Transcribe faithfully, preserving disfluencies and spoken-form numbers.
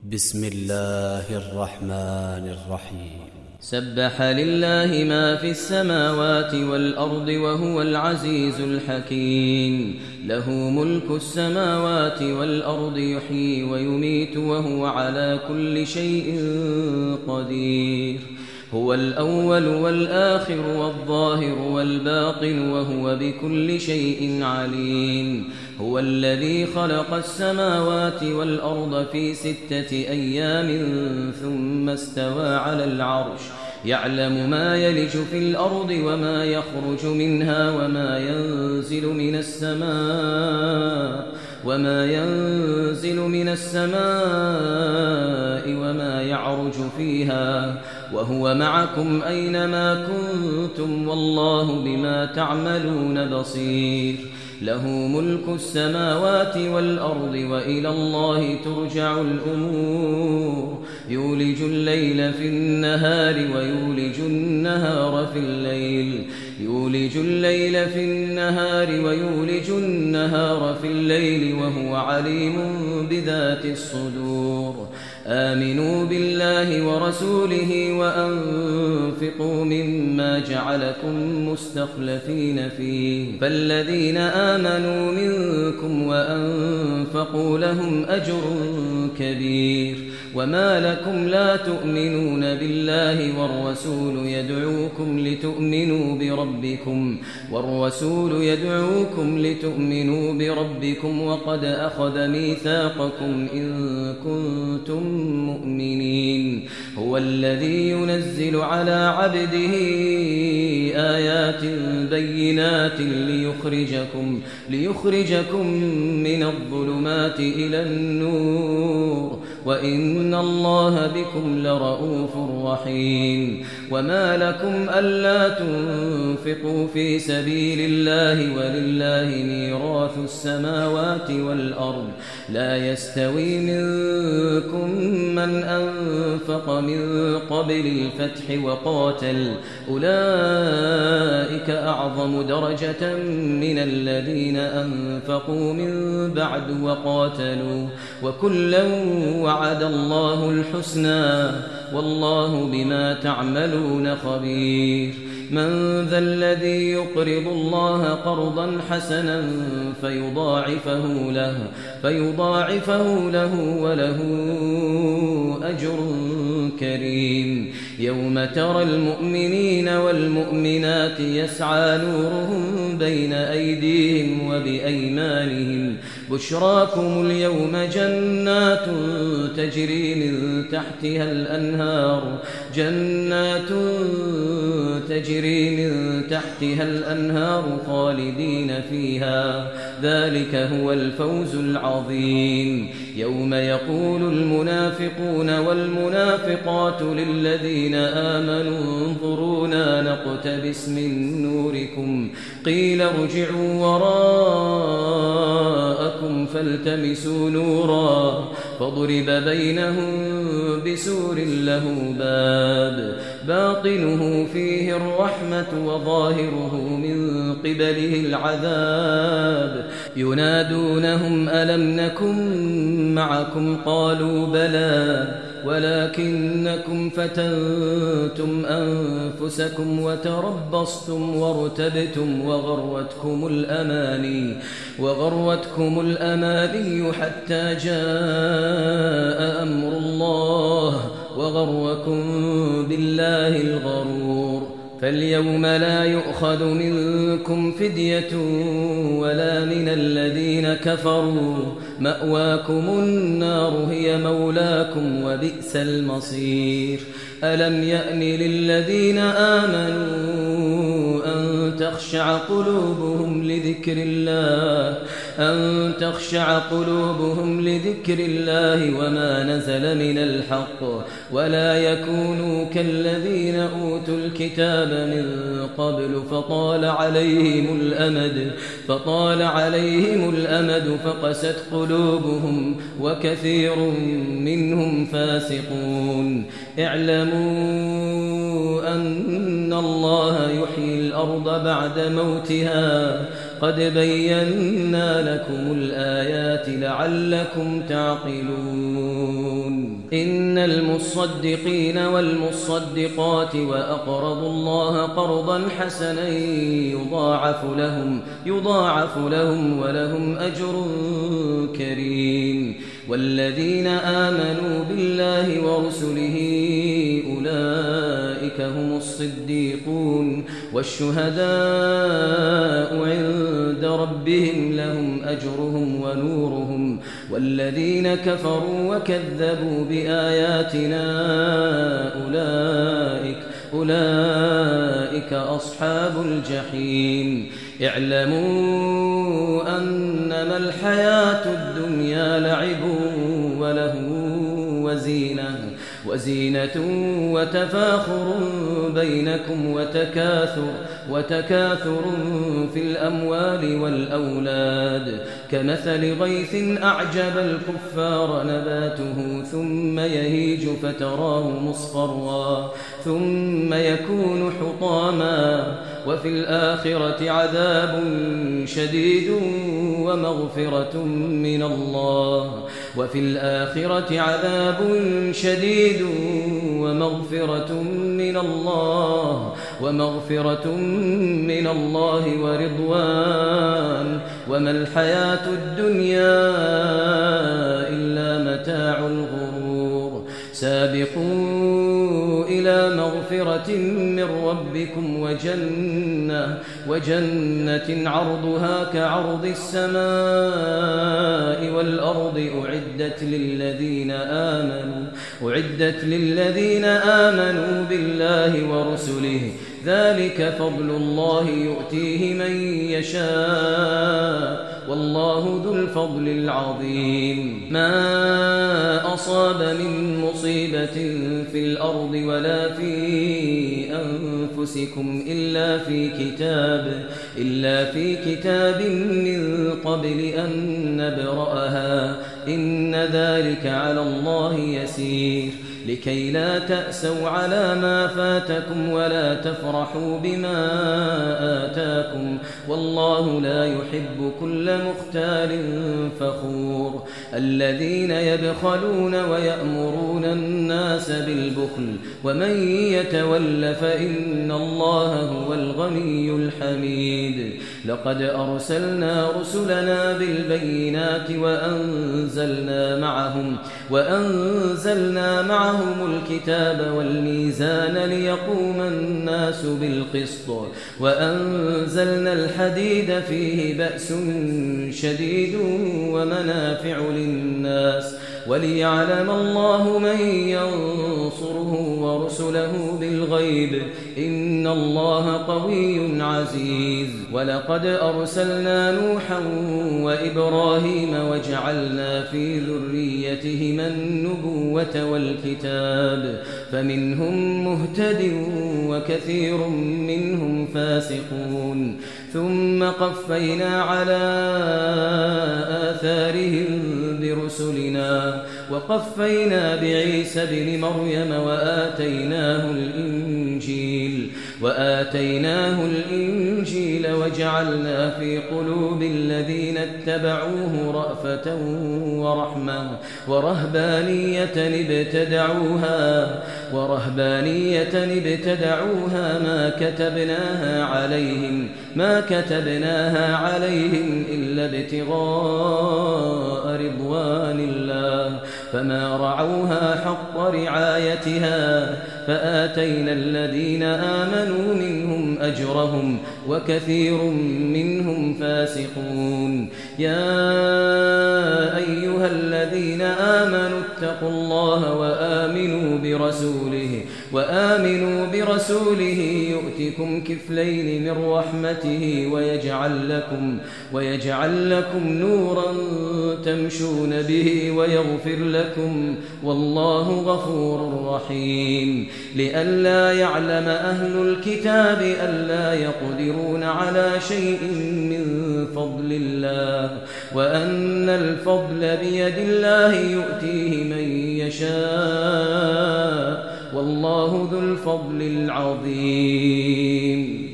بسم الله الرحمن الرحيم. سبح لله ما في السماوات والأرض وهو العزيز الحكيم. له ملك السماوات والأرض يحيي ويميت وهو على كل شيء قدير. هو الأول والآخر والظاهر والباطن وهو بكل شيء عليم. هو الذي خلق السماوات والأرض في ستة أيام ثم استوى على العرش يعلم ما يلج في الأرض وما يخرج منها وما ينزل من السماء وما ينزل من السماء وما يعرج فيها وهو معكم أينما كنتم والله بما تعملون بصير. له ملك السماوات والأرض وإلى الله ترجع الأمور. يولج الليل في النهار ويولج النهار في الليل يولج الليل في النهار ويولج النهار في الليل وهو عليم بذات الصدور. آمنوا بالله ورسوله وأنفقوا مما جعلكم مستخلفين فيه فالذين آمنوا منكم وأنفقوا لهم أجر كبير. وما لكم لا تؤمنون بالله والرسول يدعوكم لتؤمنوا بربكم والرسول يدعوكم لتؤمنوا بربكم وقد أخذ ميثاقكم إن كنتم مؤمنين. هو الذي ينزل على عبده آيات بينات ليخرجكم ليخرجكم من الظلمات إلى النور وإن الله بكم لرؤوف رحيم. وما لكم ألا تنفقوا في سبيل الله ولله ميراث السماوات والأرض لا يستوي منكم من أنفق من قبل الفتح وقاتل أولئك أعظم درجة من الذين أنفقوا من بعد وقاتلوا وكلا وعد الله الحسنى والله بما تعملون خبير. من ذا الذي يقرض الله قرضا حسنا فيضاعفه له فيضاعفه له وله أجر كريم. يوم ترى المؤمنين والمؤمنات يسعى نورهم بين أيديهم وبأيمانهم بشراكم اليوم جنات تجري من تحتها الأنهار جنات تجري من تحتها الأنهار خالدين فيها ذلك هو الفوز العظيم. يوم يقول المنافقون والمنافقات للذين آمنوا انظرونا نقتبس من نوركم قيل ارجعوا وراءكم فالتمسوا نورا فضرب بينهم بسور له باب باطنه فيه الرحمة وظاهره من قبله العذاب ينادونهم ألم نكن معكم قالوا بلى ولكنكم فتنتم أنفسكم وتربصتم وارتبتم وغرتكم الأماني وغرتكم الأماني حتى جاء أمر الله وغركم بالله الغرور. فاليوم لا يؤخذ منكم فدية ولا من الذين كفروا مأواكم النار هي مولاكم وبئس المصير. ألم يأن للذين آمنوا أن تخشع قلوبهم لذكر الله أن تخشع قلوبهم لذكر الله وما نزل من الحق ولا يكونوا كالذين أوتوا الكتاب من قبل فطال عليهم الأمد فطال عليهم الأمد فقست قلوبهم وكثير منهم فاسقون. اعلموا أن الله يحيي الأرض بعد موتها قد بينا لكم الآيات لعلكم تعقلون. إن المصدقين والمصدقات وأقرضوا الله قرضا حسنا يضاعف لهم يضاعف لهم ولهم أجر كريم والذين آمنوا بالله ورسله أولئك هم الصديقون والشهداء عند ربهم لهم أجرهم ونورهم والذين كفروا وكذبوا بآياتنا أولئك أولئك أصحاب الجحيم اعلموا أنما الحياة الدنيا لعب وله وزينة وزينة وتفاخر بينكم وتكاثر وتكاثر في الأموال والأولاد كمثل غيث أعجب الكفار نباته ثم يهيج فتراه مصفرا ثم يكون حطاما وفي الآخرة عذاب شديد ومغفرة من الله وفي الآخرة عذاب شديد ومغفرة من الله ومغفرة من الله ورضوان وما الحياة الدنيا إلا متاع الغرور سابقوا إلى مغفرة من ربكم وجنة وجنة عرضها كعرض السماء والأرض أعدت للذين آمنوا أعدت للذين آمنوا بالله ورسله ذلك فضل الله يؤتيه من يشاء والله ذو الفضل العظيم ما أصاب من مصيبة في الأرض ولا في أنفسكم إلا في كتاب إلا في كتاب من قبل أن نبرأها إن ذلك على الله يسير لكي لا تأسوا على ما فاتكم ولا تفرحوا بما آتاكم والله لا يحب كل مختال فخور الذين يبخلون ويأمرون الناس بالبخل ومن يتول فإن الله هو الغني الحميد لقد أرسلنا رسلنا بالبينات وأنزلنا معهم وأنزلنا معهم الكتاب والميزان ليقوم الناس بالقسط وأنزلنا الحديد فيه بأس شديد ومنافع للناس وليعلم الله من ينصره ورسله بالغيب إن الله قوي عزيز ولقد أرسلنا نوحا وإبراهيم وجعلنا في ذريتهما النبوة والكتاب فمنهم مهتد وكثير منهم فاسقون ثم قفينا على آثارهم برسلنا وقفينا بعيسى بن مريم وآتيناه الإنجيل وآتيناه الإنجيل وجعلنا في قلوب الذين اتبعوه رأفة ورحمة ورهبانية ابتدعوها ورهبانية ابتدعوها ما كتبناها عليهم ما كتبناها عليهم إلا ابتغاء رضوان الله فما رعوها حق رعايتها فآتينا الذين آمنوا منهم أجرهم وكثير منهم فاسقون يا أيها الذين آمنوا اتقوا الله وآمنوا برسوله وآمنوا برسوله يؤتكم كفلين من رحمته ويجعل لكم ويجعل لكم نورا تمشون به ويغفر لكم والله غفور رحيم لئلا يعلم أهل الكتاب ألا يقدرون على شيء من فضل الله وأن الفضل بيد الله يؤتيه من يشاء والله ذو الفضل العظيم